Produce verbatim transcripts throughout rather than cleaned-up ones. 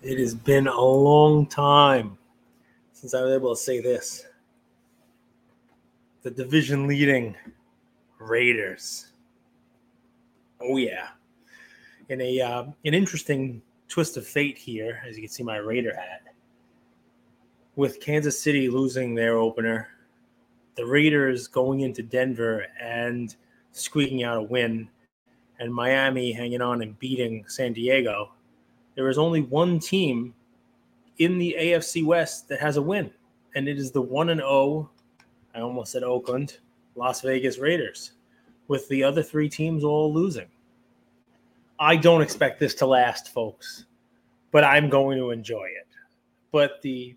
It has been a long time since I was able to say this. The division leading Raiders. Oh, yeah. In a uh, an interesting twist of fate here, as you can see my Raider hat. With Kansas City losing their opener, the Raiders going into Denver and squeaking out a win, and Miami hanging on and beating San Diego, there is only one team in the A F C West that has a win, and it is the one and oh, I almost said Oakland, Las Vegas Raiders, with the other three teams all losing. I don't expect this to last, folks, but I'm going to enjoy it. But the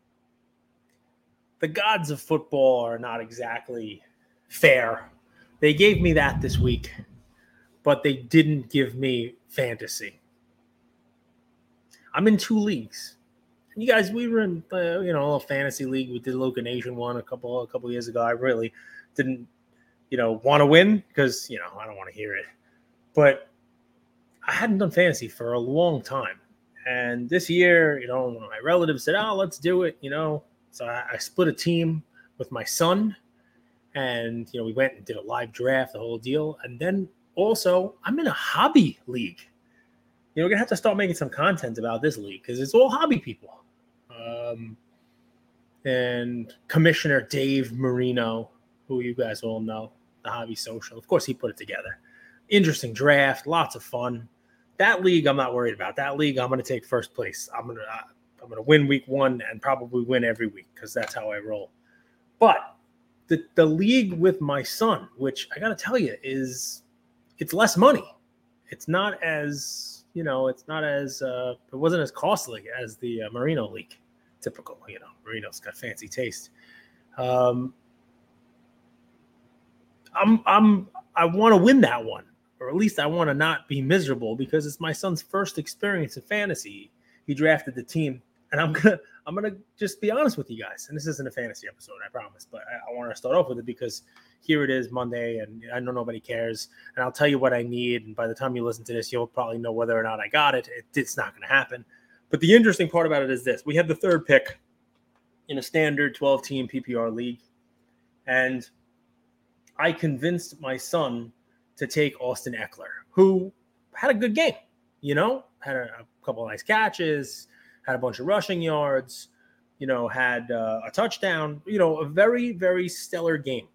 the gods of football are not exactly fair. They gave me that this week, but they didn't give me fantasy. I'm in two leagues. You guys, we were in uh, you know a little fantasy league. We did Loca Nation one a couple a couple years ago. I really didn't you know want to win because you know I don't want to hear it, but I hadn't done fantasy for a long time. And this year, you know, my relatives said, "Oh, let's do it," you know. So I, I split a team with my son, and you know we went and did a live draft, the whole deal. And then also, I'm in a hobby league. You know, we're gonna have to start making some content about this league because it's all hobby people. Um, and Commissioner Dave Marino, who you guys all know, the Hobby Social. Of course, he put it together. Interesting draft, lots of fun. That league, I'm not worried about. That league, I'm going to take first place. I'm going to uh, I'm going to win week one and probably win every week because that's how I roll. But the the league with my son, which I got to tell you is it's less money. It's not as you know, it's not as uh, it wasn't as costly as the uh, Marino League. Typical, you know, Marino's got fancy taste. Um, I'm I'm I want to win that one. Or at least I want to not be miserable because it's my son's first experience in fantasy. He drafted the team, and I'm gonna I'm gonna just be honest with you guys. And this isn't a fantasy episode, I promise, but I, I want to start off with it because here it is Monday, and I know nobody cares. And I'll tell you what I need, and by the time you listen to this, you'll probably know whether or not I got it. it it's not going to happen. But the interesting part about it is this: we have the third pick in a standard twelve-team P P R league, and I convinced my son to take Austin Ekeler, who had a good game, you know, had a, a couple of nice catches, had a bunch of rushing yards, you know, had uh, a touchdown, you know, a very, very stellar game.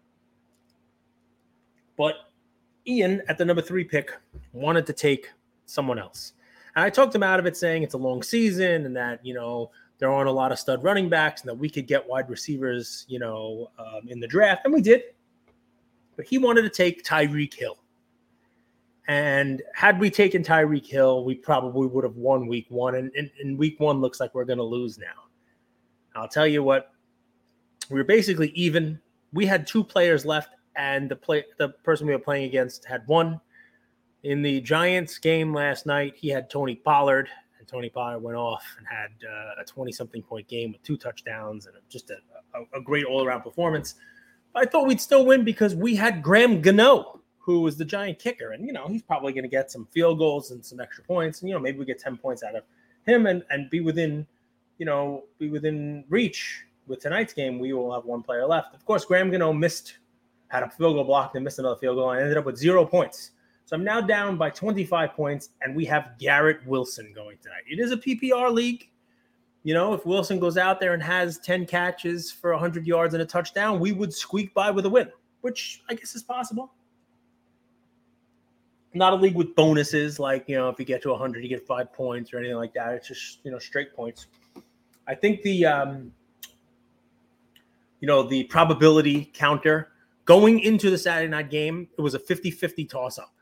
But Ian, at the number three pick, wanted to take someone else. And I talked him out of it saying it's a long season and that, you know, there aren't a lot of stud running backs and that we could get wide receivers, you know, um, in the draft. And we did. But he wanted to take Tyreek Hill. And had we taken Tyreek Hill, we probably would have won week one. And, and, and week one looks like we're going to lose now. I'll tell you what, we were basically even. We had two players left, and the play the person we were playing against had one. In the Giants game last night, he had Tony Pollard, and Tony Pollard went off and had uh, a twenty-something point game with two touchdowns and just a, a, a great all-around performance. I thought we'd still win because we had Graham Gano, who was the Giant kicker. And, you know, he's probably going to get some field goals and some extra points. And, you know, maybe we get ten points out of him and, and be within, you know, be within reach. With tonight's game, we will have one player left. Of course, Graham Gano missed, had a field goal blocked and missed another field goal and ended up with zero points. So I'm now down by twenty-five points, and we have Garrett Wilson going tonight. It is a P P R league. You know, if Wilson goes out there and has ten catches for one hundred yards and a touchdown, we would squeak by with a win, which I guess is possible. Not a league with bonuses like, you know, if you get to one hundred, you get five points or anything like that. It's just, you know, straight points. I think the, um, you know, the probability counter going into the Saturday night game, it was a fifty-fifty toss-up.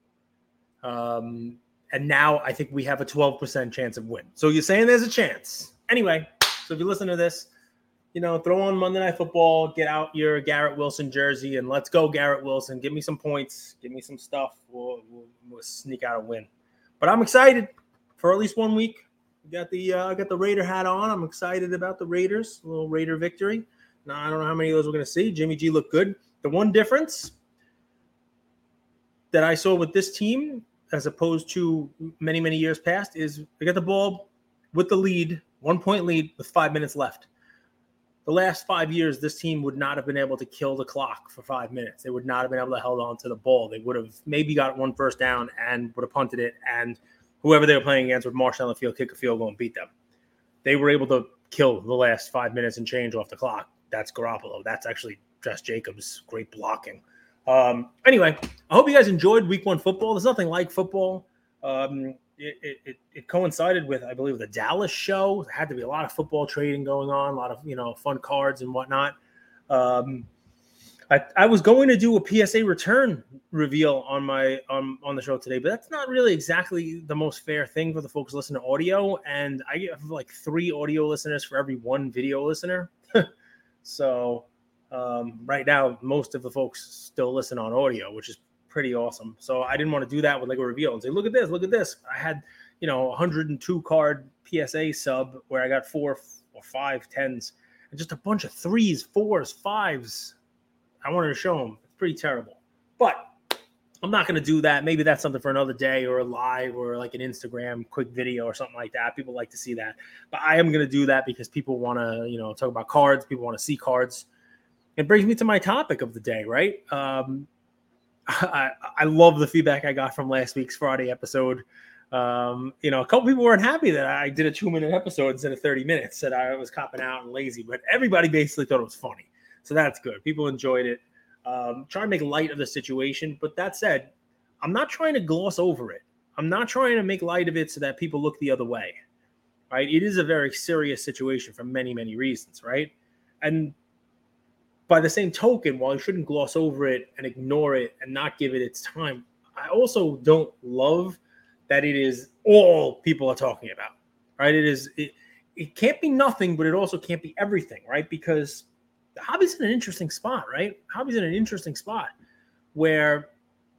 Um And now I think we have a twelve percent chance of win. So you're saying there's a chance. Anyway, so if you listen to this, you know, throw on Monday Night Football, get out your Garrett Wilson jersey, and let's go, Garrett Wilson. Give me some points. Give me some stuff. We'll, we'll, we'll sneak out a win. But I'm excited for at least one week. Got the uh, got the Raider hat on. I'm excited about the Raiders, a little Raider victory. Now, I don't know how many of those we're going to see. Jimmy G looked good. The one difference that I saw with this team as opposed to many, many years past, is they got the ball with the lead, one point lead with five minutes left. The last five years, this team would not have been able to kill the clock for five minutes. They would not have been able to hold on to the ball. They would have maybe got one first down and would have punted it, and whoever they were playing against would march down the field, kick a field goal, and beat them. They were able to kill the last five minutes and change off the clock. That's Garoppolo. That's actually Josh Jacobs. Great blocking. Um, anyway, I hope you guys enjoyed week one football. There's nothing like football. Um, it, it, it coincided with, I believe, the Dallas show. There had to be a lot of football trading going on, a lot of, you know, fun cards and whatnot. Um, I, I was going to do a P S A return reveal on my on, on the show today, but that's not really exactly the most fair thing for the folks listening to audio. And I have like three audio listeners for every one video listener. So um, right now, most of the folks still listen on audio, which is pretty awesome. So I didn't want to do that with like a reveal and say, look at this, look at this. I had, you know, one hundred two card P S A sub where I got four or five tens and just a bunch of threes, fours, fives. I wanted to show them. It's pretty terrible, but I'm not going to do that. Maybe that's something for another day or a live or like an Instagram quick video or something like that. People like to see that, but I am going to do that because people want to, you know, talk about cards. People want to see cards. It brings me to my topic of the day, right? Um, I, I love the feedback I got from last week's Friday episode. Um, you know, a couple people weren't happy that I did a two minute episode instead of thirty minutes, that I was copping out and lazy, but everybody basically thought it was funny. So that's good. People enjoyed it. Um, try to make light of the situation. But that said, I'm not trying to gloss over it. I'm not trying to make light of it so that people look the other way, right? It is a very serious situation for many, many reasons, right? And by the same token, while you shouldn't gloss over it and ignore it and not give it its time, I also don't love that it is all people are talking about, right? It is, it, it can't be nothing, but it also can't be everything, right? Because the hobby's in an interesting spot, right? Hobby's in an interesting spot where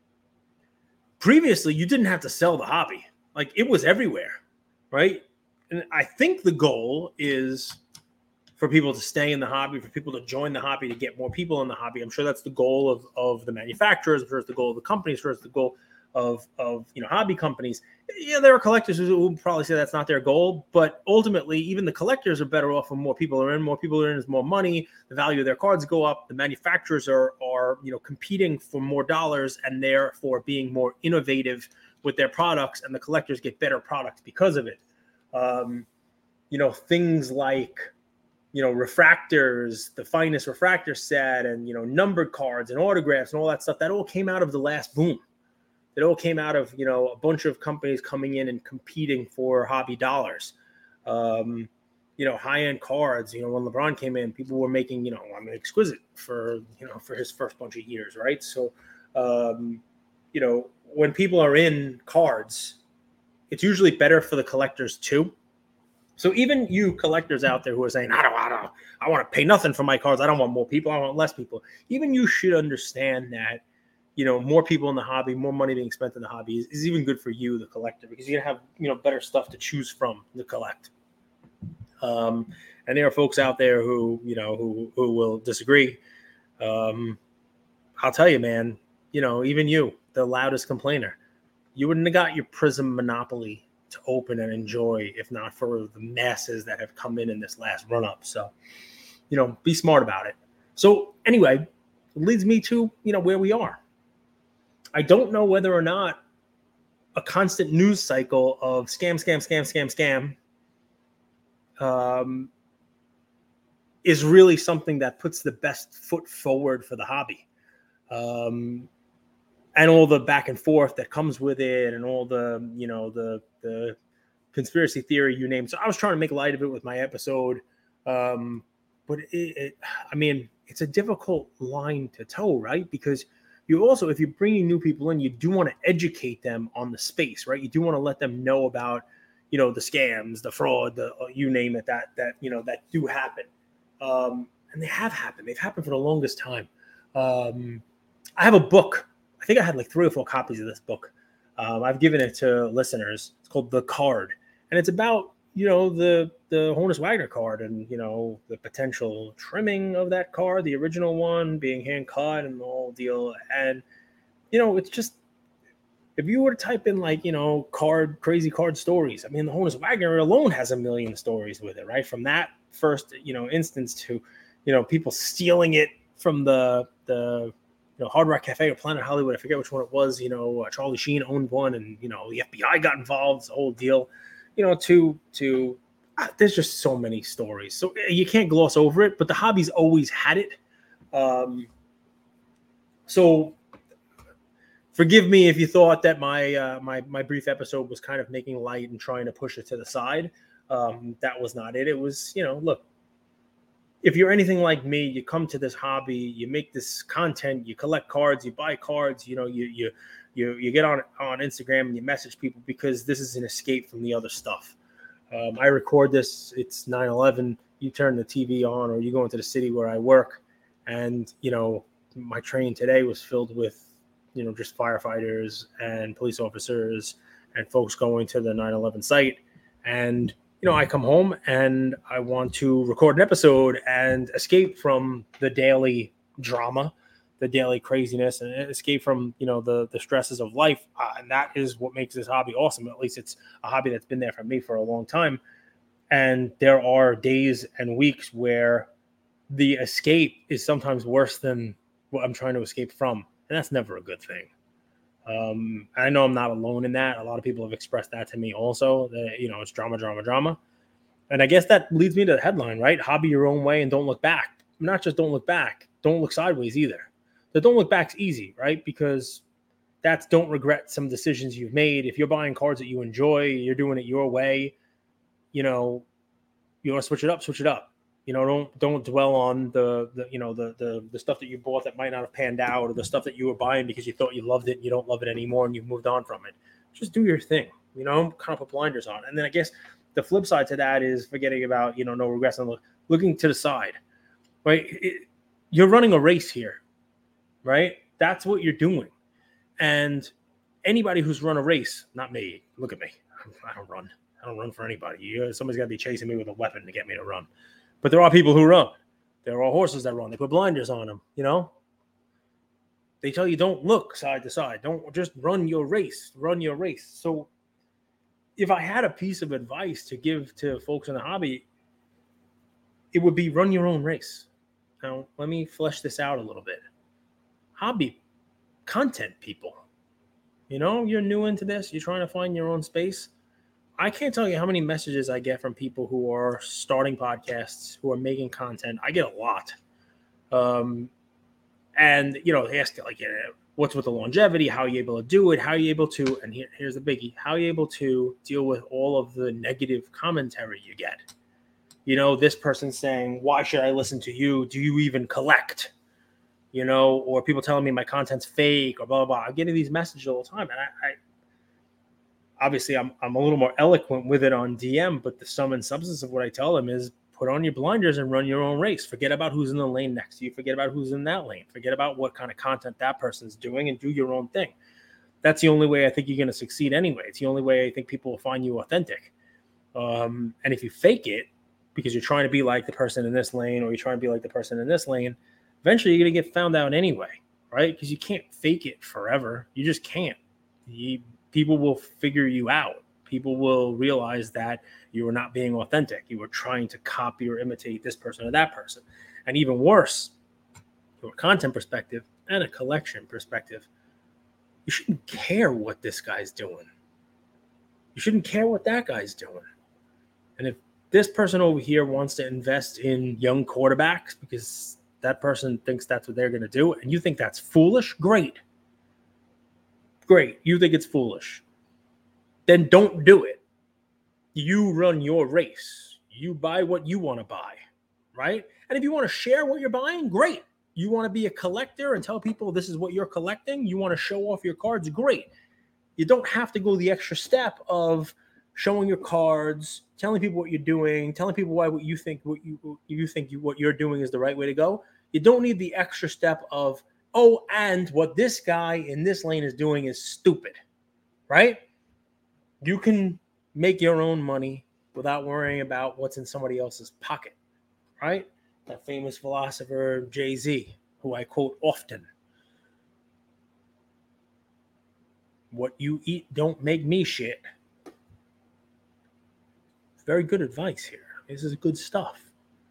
previously you didn't have to sell the hobby. Like it was everywhere, right? And I think the goal is for people to stay in the hobby, for people to join the hobby, to get more people in the hobby. I'm sure that's the goal of, of the manufacturers. I'm sure it's the goal of the companies. I'm sure it's the goal of, of you know, hobby companies. Yeah, there are collectors who will probably say that's not their goal, but ultimately, even the collectors are better off when more people are in. More people are in is more money. The value of their cards go up. The manufacturers are, are you know, competing for more dollars and therefore being more innovative with their products, and the collectors get better products because of it. Um, you know, things like, you know, refractors, the finest refractor set, and, you know, numbered cards and autographs and all that stuff, that all came out of the last boom. It all came out of, you know, a bunch of companies coming in and competing for hobby dollars. Um, you know, high-end cards, you know, when LeBron came in, people were making, you know, I mean, exquisite for, you know, for his first bunch of years, right? So, um, you know, when people are in cards, it's usually better for the collectors too. So even you collectors out there who are saying, I don't, I don't, I want to pay nothing for my cards. I don't want more people. I want less people. Even you should understand that, you know, more people in the hobby, more money being spent in the hobby is, is even good for you, the collector, because you have, you know, better stuff to choose from to collect. Um, and there are folks out there who, you know, who, who will disagree. Um, I'll tell you, man, you know, even you, the loudest complainer, you wouldn't have got your Prism Monopoly to open and enjoy if not for the masses that have come in in this last run up. So, you know, be smart about it. So anyway, it leads me to, you know, where we are. I don't know whether or not a constant news cycle of scam, scam, scam, scam, scam um, is really something that puts the best foot forward for the hobby. Um, and all the back and forth that comes with it, and all the, you know, the, the conspiracy theory, you name. So I was trying to make light of it with my episode. Um, but it, it, I mean, it's a difficult line to toe, right? Because you also, if you're bringing new people in, you do want to educate them on the space, right? You do want to let them know about, you know, the scams, the fraud, the, you name it, that, that, you know, that do happen. Um, and they have happened. They've happened for the longest time. Um, I have a book. I think I had like three or four copies of this book. Um, I've given it to listeners. It's called The Card. And it's about, you know, the, the Honus Wagner card and, you know, the potential trimming of that card, the original one being hand cut and the whole deal. And, you know, it's just, If you were to type in like, you know, card, crazy card stories, I mean, the Honus Wagner alone has a million stories with it, right? From that first, you know, instance to, you know, people stealing it from the, the, you know, Hard Rock Cafe or Planet Hollywood. I forget which one it was, you know, uh, Charlie Sheen owned one and, you know, the F B I got involved, the whole deal, you know, to, to, uh, there's just so many stories. So you can't gloss over it, but the hobby's always had it. Um, so, Forgive me if you thought that my uh, my my brief episode was kind of making light and trying to push it to the side. Um, that was not it. It was, you know, look, if you're anything like me, you come to this hobby, you make this content, you collect cards, you buy cards, you know, you you you you get on on Instagram and you message people because this is an escape from the other stuff. Um, I record this. It's nine eleven. You turn the T V on, or you go into the city where I work, and you know, my train today was filled with, you know, just firefighters and police officers and folks going to the nine eleven site. And, you know, I come home and I want to record an episode and escape from the daily drama, the daily craziness, and escape from, you know, the, the stresses of life. Uh, and that is what makes this hobby awesome. At least it's a hobby that's been there for me for a long time. And there are days and weeks where the escape is sometimes worse than what I'm trying to escape from. And that's never a good thing. Um, I know I'm not alone in that. A lot of people have expressed that to me also, that, you know, it's drama, drama, drama. And I guess that leads me to the headline, right? Hobby your own way and don't look back. Not just don't look back, don't look sideways either. The don't look back's easy, right? Because that's don't regret some decisions you've made. If you're buying cards that you enjoy, you're doing it your way, you know, you want to switch it up, switch it up. You know, don't don't dwell on the, the you know the, the the stuff that you bought that might not have panned out, or the stuff that you were buying because you thought you loved it and you don't love it anymore and you've moved on from it. Just do your thing, you know, kind of put blinders on. And then I guess the flip side to that is forgetting about, you know, no regrets and look, looking to the side, right? It, you're running a race here, right? That's what you're doing. And anybody who's run a race, not me, look at me. I don't run. I don't run for anybody. You, somebody's got to be chasing me with a weapon to get me to run. But there are people who run. There are horses that run. They put blinders on them, you know? They tell you don't look side to side. Don't just run your race. Run your race. So if I had a piece of advice to give to folks in the hobby, it would be run your own race. Now, let me flesh this out a little bit. Hobby content people. You know, you're new into this. You're trying to find your own space. I can't tell you how many messages I get from people who are starting podcasts, who are making content. I get a lot. Um, and, you know, they ask, like, you know, what's with the longevity? How are you able to do it? How are you able to, and here, here's the biggie, how are you able to deal with all of the negative commentary you get? You know, this person saying, why should I listen to you? Do you even collect? You know, or people telling me my content's fake or blah, blah, blah. I'm getting these messages all the time. And I, I obviously I'm I'm a little more eloquent with it on D M, but the sum and substance of what I tell them is put on your blinders and run your own race. Forget about who's in the lane next to you. Forget about who's in that lane. Forget about what kind of content that person's doing and do your own thing. That's the only way I think you're going to succeed anyway. It's the only way I think people will find you authentic. Um, and if you fake it because you're trying to be like the person in this lane, or you're trying to be like the person in this lane, eventually you're going to get found out anyway, right? Because you can't fake it forever. You just can't. You, people will figure you out. People will realize that you were not being authentic. You were trying to copy or imitate this person or that person. And even worse, from a content perspective and a collection perspective, you shouldn't care what this guy's doing. You shouldn't care what that guy's doing. And if this person over here wants to invest in young quarterbacks because that person thinks that's what they're going to do, and you think that's foolish, great. Great. You think it's foolish. Then don't do it. You run your race. You buy what you want to buy, right? And if you want to share what you're buying, great. You want to be a collector and tell people this is what you're collecting, you want to show off your cards, great. You don't have to go the extra step of showing your cards, telling people what you're doing, telling people why what you think what you you think you, what you're doing is the right way to go. You don't need the extra step of, oh, and what this guy in this lane is doing is stupid, right? You can make your own money without worrying about what's in somebody else's pocket, right? That famous philosopher Jay-Z, who I quote often. What you eat don't make me shit. Very good advice here. This is good stuff.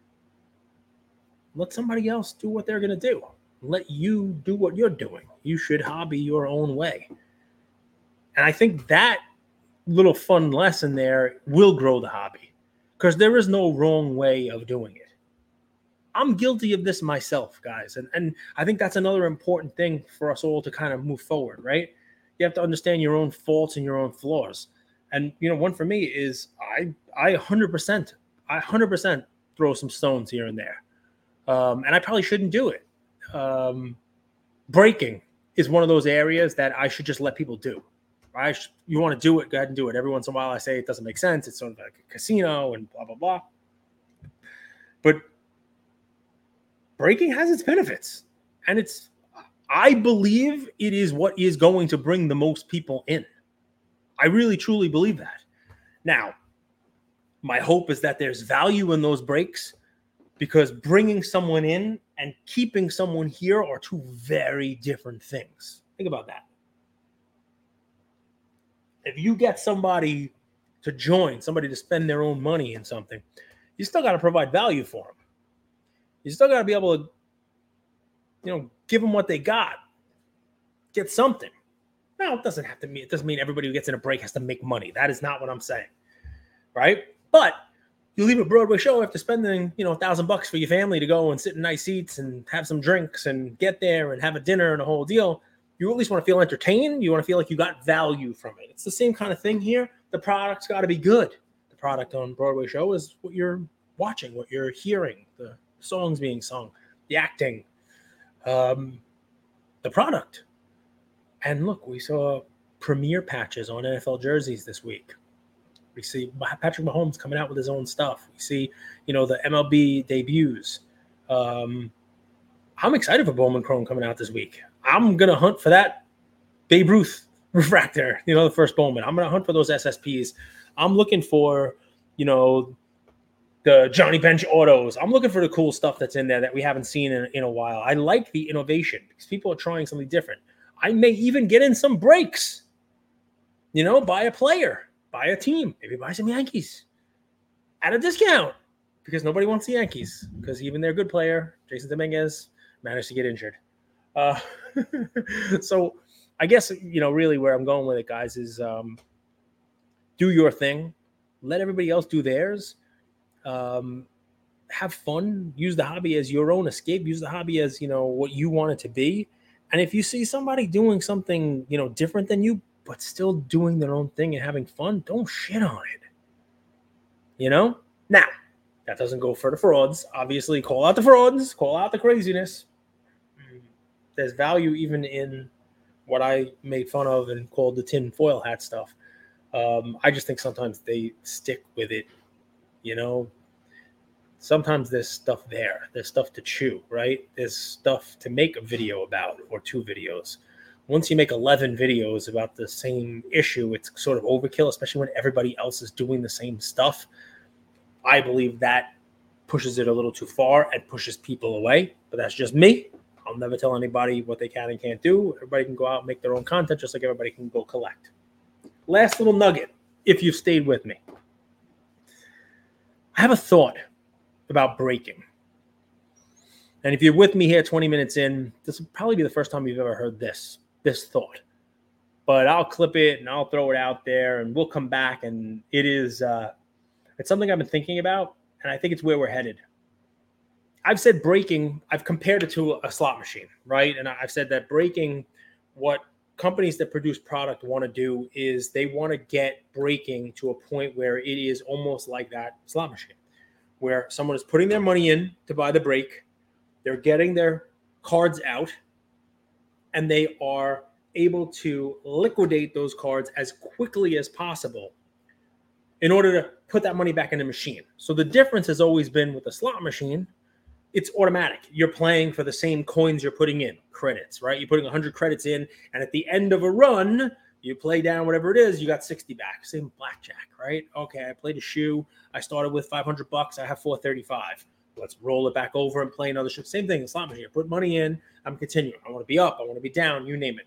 Let somebody else do what they're going to do. Let you do what you're doing. You should hobby your own way. And I think that little fun lesson there will grow the hobby, because there is no wrong way of doing it. I'm guilty of this myself, guys. And, and I think that's another important thing for us all to kind of move forward, right? You have to understand your own faults and your own flaws. And, you know, one for me is I I one hundred percent, I one hundred percent throw some stones here and there. Um, and I probably shouldn't do it. Um, breaking is one of those areas that I should just let people do. Right? Sh- you want to do it, go ahead and do it. Every once in a while I say it doesn't make sense. It's sort of like a casino and blah, blah, blah. But breaking has its benefits. And it's, I believe it is what is going to bring the most people in. I really, truly believe that. Now, my hope is that there's value in those breaks, because bringing someone in and keeping someone here are two very different things. Think about that. If you get somebody to join, somebody to spend their own money in something, you still got to provide value for them. You still got to be able to, you know, give them what they got, get something. Now, it doesn't have to mean, it doesn't mean everybody who gets in a break has to make money. That is not what I'm saying, right? But you leave a Broadway show after spending, you know, a thousand bucks for your family to go and sit in nice seats and have some drinks and get there and have a dinner and a whole deal. You at least want to feel entertained. You want to feel like you got value from it. It's the same kind of thing here. The product's got to be good. The product on Broadway show is what you're watching, what you're hearing, the songs being sung, the acting, um, the product. And look, we saw premiere patches on N F L jerseys this week. We see Patrick Mahomes coming out with his own stuff. We see, you know, the M L B debuts. Um, I'm excited for Bowman Chrome coming out this week. I'm going to hunt for that Babe Ruth refractor, you know, the first Bowman. I'm going to hunt for those S S Ps. I'm looking for, you know, the Johnny Bench autos. I'm looking for the cool stuff that's in there that we haven't seen in, in a while. I like the innovation because people are trying something different. I may even get in some breaks, you know, buy a player. Buy a team, maybe buy some Yankees at a discount, because nobody wants the Yankees, because even their good player, Jason Dominguez, managed to get injured. Uh, so I guess, you know, really where I'm going with it, guys, is um, do your thing. Let everybody else do theirs. Um, have fun. Use the hobby as your own escape. Use the hobby as, you know, what you want it to be. And if you see somebody doing something, you know, different than you, but still doing their own thing and having fun, don't shit on it. You know? Now, that doesn't go for the frauds. Obviously, call out the frauds, call out the craziness. There's value even in what I made fun of and called the tin foil hat stuff. Um, I just think sometimes they stick with it. You know? Sometimes there's stuff there. There's stuff to chew, right? There's stuff to make a video about, or two videos. Once you make eleven videos about the same issue, it's sort of overkill, especially when everybody else is doing the same stuff. I believe that pushes it a little too far and pushes people away, but that's just me. I'll never tell anybody what they can and can't do. Everybody can go out and make their own content, just like everybody can go collect. Last little nugget, if you've stayed with me. I have a thought about breaking. And if you're with me here twenty minutes in, this will probably be the first time you've ever heard this. this thought, but I'll clip it and I'll throw it out there and we'll come back. And it is, uh, it's something I've been thinking about, and I think it's where we're headed. I've said breaking, I've compared it to a slot machine, right? And I've said that breaking, what companies that produce product want to do is they want to get breaking to a point where it is almost like that slot machine, where someone is putting their money in to buy the break. They're getting their cards out, and they are able to liquidate those cards as quickly as possible in order to put that money back in the machine. So the difference has always been with the slot machine, it's automatic. You're playing for the same coins you're putting in, credits, right? You're putting one hundred credits in, and at the end of a run, you play down whatever it is, you got sixty back. Same blackjack, right? Okay, I played a shoe. I started with five hundred bucks. I have four thirty-five. Let's roll it back over and play another shoe. Same thing, slot machine. Put money in. I'm continuing. I want to be up. I want to be down. You name it.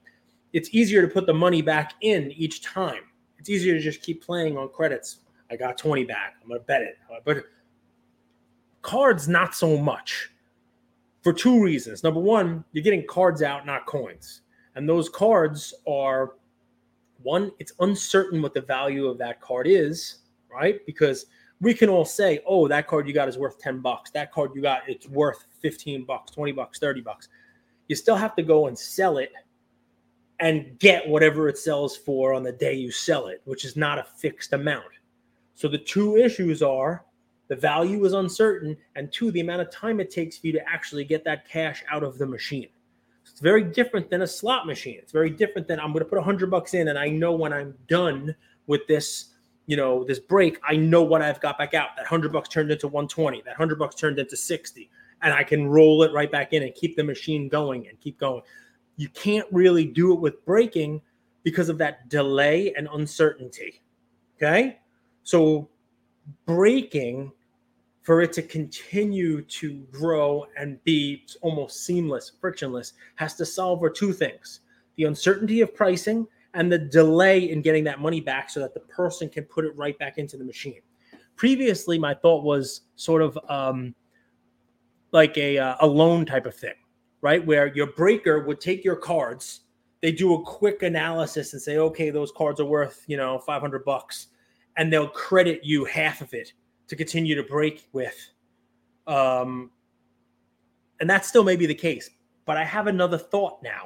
it's easier to put the money back in each time. It's easier to just keep playing on credits. I got twenty back. I'm going to bet it. But cards, not so much, for two reasons. Number one, you're getting cards out, not coins. And those cards are, one, it's uncertain what the value of that card is, right? Because we can all say, oh, that card you got is worth ten bucks. That card you got, it's worth fifteen bucks, twenty bucks, thirty bucks. You still have to go and sell it and get whatever it sells for on the day you sell it, which is not a fixed amount. So the two issues are the value is uncertain, and two, the amount of time it takes for you to actually get that cash out of the machine. It's very different than a slot machine. It's very different than I'm going to put a hundred bucks in, and I know when I'm done with this, you know, this break, I know what I've got back out. That hundred bucks turned into one twenty. That hundred bucks turned into sixty, and I can roll it right back in and keep the machine going and keep going. You can't really do it with breaking because of that delay and uncertainty. Okay, so breaking, for it to continue to grow and be almost seamless, frictionless, has to solve for two things: the uncertainty of pricing and the delay in getting that money back so that the person can put it right back into the machine. Previously, my thought was sort of um, like a, uh, a loan type of thing, right? Where your breaker would take your cards, they do a quick analysis and say, okay, those cards are worth, you know, five hundred bucks, and they'll credit you half of it to continue to break with. Um, and that still may be the case, but I have another thought now.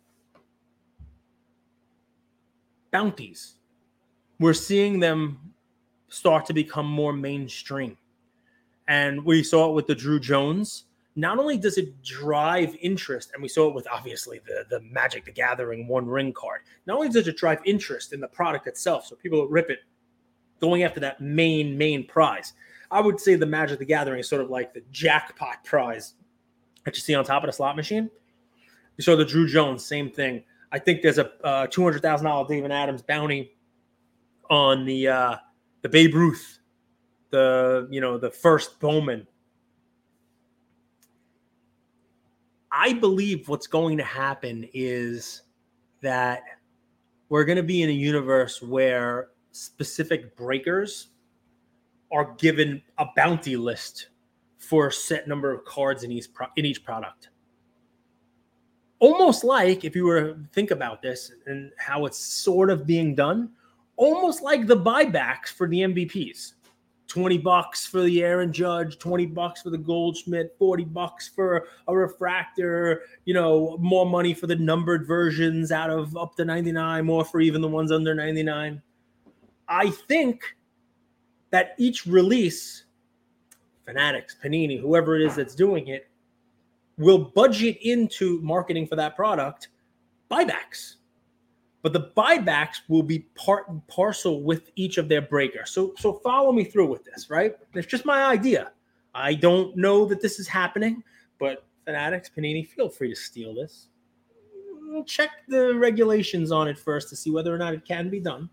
Bounties. We're seeing them start to become more mainstream. And we saw it with the Drew Jones. Not only does it drive interest, and we saw it with obviously the, the Magic the Gathering One Ring card, not only does it drive interest in the product itself, so people rip it, going after that main, main prize. I would say the Magic the Gathering is sort of like the jackpot prize that you see on top of the slot machine. You saw the Drew Jones, same thing. I think there's a uh, two hundred thousand dollars David Adams bounty on the uh, the Babe Ruth, the you know the first Bowman. I believe what's going to happen is that we're going to be in a universe where specific breakers are given a bounty list for a set number of cards in each pro- in each product. Almost like, if you were to think about this and how it's sort of being done, almost like the buybacks for the M V Ps. twenty bucks for the Aaron Judge, twenty bucks for the Goldschmidt, forty bucks for a refractor, you know, more money for the numbered versions out of up to ninety-nine, more for even the ones under ninety-nine. I think that each release, Fanatics, Panini, whoever it is that's doing it, will budget into marketing for that product buybacks. But the buybacks will be part and parcel with each of their breakers. So, so follow me through with this, right? It's just my idea. I don't know that this is happening, but Fanatics, Panini, feel free to steal this. Check the regulations on it first to see whether or not it can be done.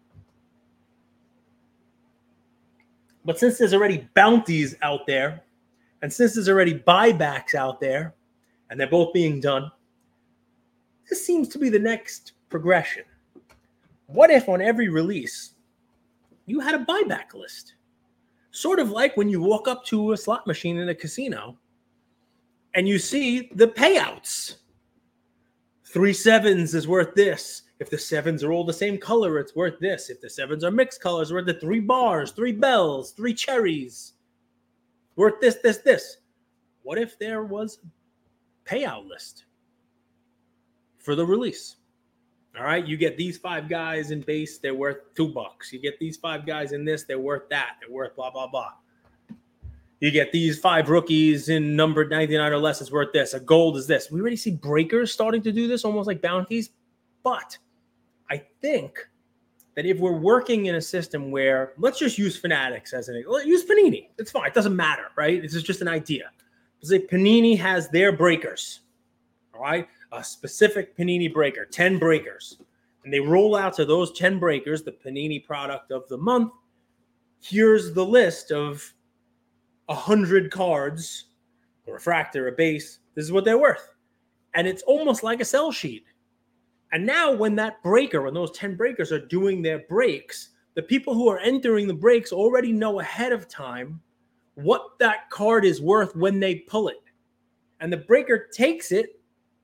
But since there's already bounties out there, and since there's already buybacks out there, and they're both being done, this seems to be the next progression. What if on every release you had a buyback list? Sort of like when you walk up to a slot machine in a casino and you see the payouts. Three sevens is worth this. If the sevens are all the same color, it's worth this. If the sevens are mixed colors, worth the three bars, three bells, three cherries, worth this, this, this. What if there was a payout list for the release? All right, you get these five guys in base, they're worth two bucks. You get these five guys in this, they're worth that. They're worth blah, blah, blah. You get these five rookies in numbered ninety-nine or less, it's worth this. A gold is this. We already see breakers starting to do this, almost like bounties. But I think that if we're working in a system where, let's just use Fanatics as an example. Use Panini. It's fine. It doesn't matter, right? This is just an idea. Say Panini has their breakers, all right? A specific Panini breaker, ten breakers. And they roll out to those ten breakers, the Panini product of the month. Here's the list of one hundred cards, a refractor, a base. This is what they're worth. And it's almost like a sell sheet. And now when that breaker, when those ten breakers are doing their breaks, the people who are entering the breaks already know ahead of time what that card is worth when they pull it. And the breaker takes it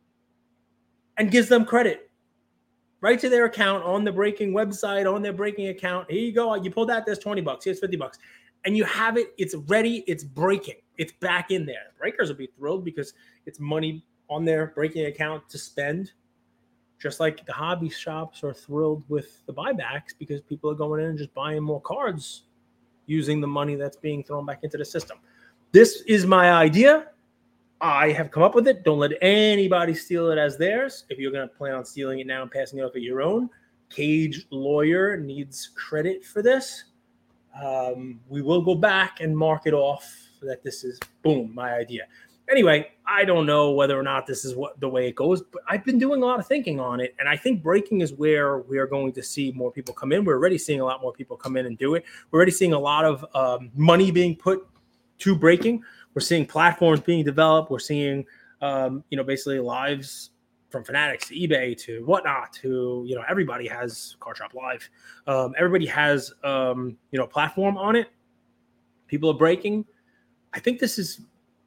and gives them credit right to their account on the breaking website, on their breaking account. Here you go. You pulled that, there's twenty bucks. Here's fifty bucks. And you have it. It's ready. It's breaking. It's back in there. Breakers will be thrilled because it's money on their breaking account to spend. Just like the hobby shops are thrilled with the buybacks because people are going in and just buying more cards using the money that's being thrown back into the system. This is my idea. I have come up with it. Don't let anybody steal it as theirs. If you're going to plan on stealing it now and passing it off at your own, Cage Lawyer needs credit for this. Um, we will go back and mark it off that this is, boom, my idea. Anyway, I don't know whether or not this is what the way it goes, but I've been doing a lot of thinking on it, and I think breaking is where we are going to see more people come in. We're already seeing a lot more people come in and do it. We're already seeing a lot of um, money being put to breaking. We're seeing platforms being developed. We're seeing, um, you know, basically lives from Fanatics to eBay to whatnot to, you know, everybody has Card Shop Live. Um, everybody has, um, you know, a platform on it. People are breaking. I think this is,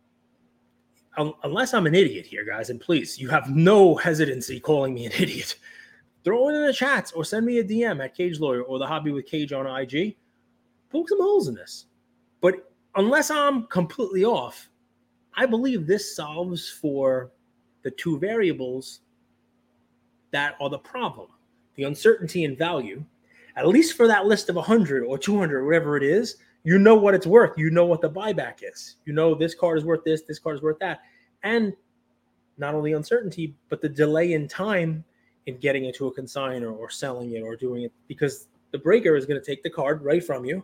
unless I'm an idiot here, guys, and please, you have no hesitancy calling me an idiot. Throw it in the chats or send me a D M at Cage Lawyer or The Hobby with Cage on I G. Poke some holes in this. But unless I'm completely off, I believe this solves for the two variables that are the problem. The uncertainty in value, at least for that list of one hundred or two hundred, whatever it is, you know what it's worth. You know what the buyback is. You know this card is worth this, this card is worth that. And not only uncertainty, but the delay in time in getting it to a consignor or selling it or doing it, because the breaker is going to take the card right from you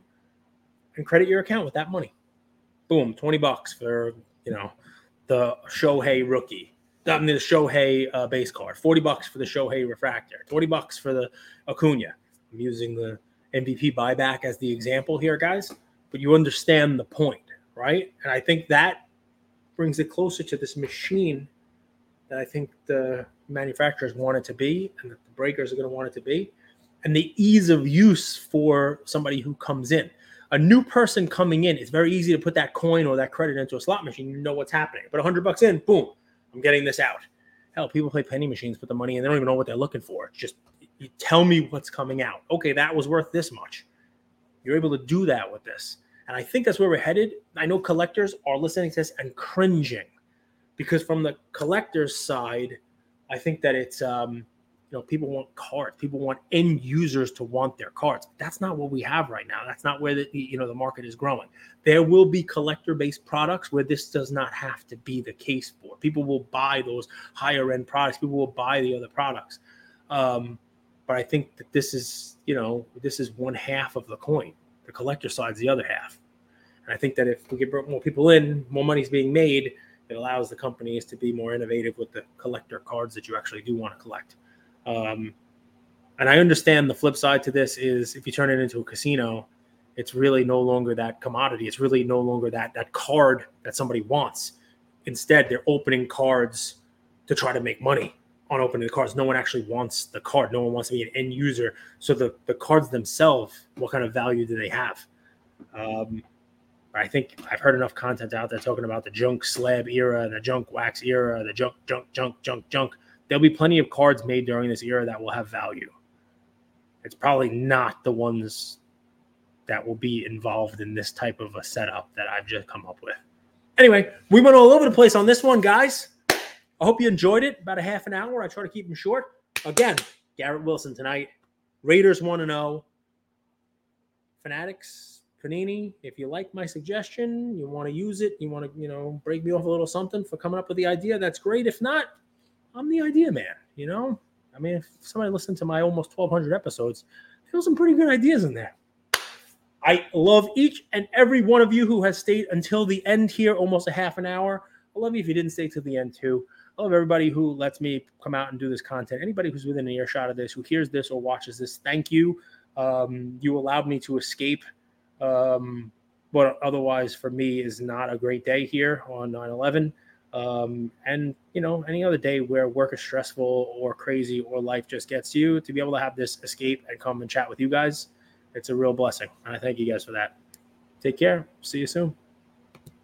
and credit your account with that money. Boom, twenty bucks for, you know, the Shohei rookie. I mean, the Shohei uh, base card. forty bucks for the Shohei refractor. twenty bucks for the Acuna. I'm using the M V P buyback as the example here, guys. But you understand the point, right? And I think that brings it closer to this machine that I think the manufacturers want it to be and that the breakers are going to want it to be. And the ease of use for somebody who comes in. A new person coming in, it's very easy to put that coin or that credit into a slot machine. You know what's happening. Put one hundred bucks in, boom, I'm getting this out. Hell, people play penny machines, put the money in, they don't even know what they're looking for. It's just, you tell me what's coming out. Okay, that was worth this much. You're able to do that with this. And I think that's where we're headed. I know collectors are listening to this and cringing because from the collector's side, I think that it's, um, you know, people want cards. People want end users to want their cards. That's not what we have right now. That's not where the, you know, the market is growing. There will be collector-based products where this does not have to be the case for. People will buy those higher-end products. People will buy the other products. Um, but I think that this is, you know, this is one half of the coin. The collector side's the other half. And I think that if we get more people in, more money's being made, it allows the companies to be more innovative with the collector cards that you actually do want to collect. Um, and I understand the flip side to this is if you turn it into a casino, it's really no longer that commodity. It's really no longer that that card that somebody wants. Instead, they're opening cards to try to make money on opening the cards. No one actually wants the card. No one wants to be an end user. So the, the cards themselves, what kind of value do they have? Um, I think I've heard enough content out there talking about the junk slab era, the junk wax era, the junk, junk, junk, junk, junk. There'll be plenty of cards made during this era that will have value. It's probably not the ones that will be involved in this type of a setup that I've just come up with. Anyway, we went all over the place on this one, guys. I hope you enjoyed it. About a half an hour. I try to keep them short. Again, Garrett Wilson tonight. Raiders one and oh. Fanatics, Panini, if you like my suggestion, you want to use it, you want to, you know, break me off a little something for coming up with the idea, that's great. If not, I'm the idea man, you know? I mean, if somebody listened to my almost twelve hundred episodes, there were some pretty good ideas in there. I love each and every one of you who has stayed until the end here, almost a half an hour. I love you if you didn't stay to the end too. I love everybody who lets me come out and do this content. Anybody who's within an earshot of this, who hears this or watches this, thank you. Um, you allowed me to escape um, what otherwise for me is not a great day here on nine eleven. Um, and, you know, any other day where work is stressful or crazy or life just gets you, to be able to have this escape and come and chat with you guys, it's a real blessing. And I thank you guys for that. Take care. See you soon.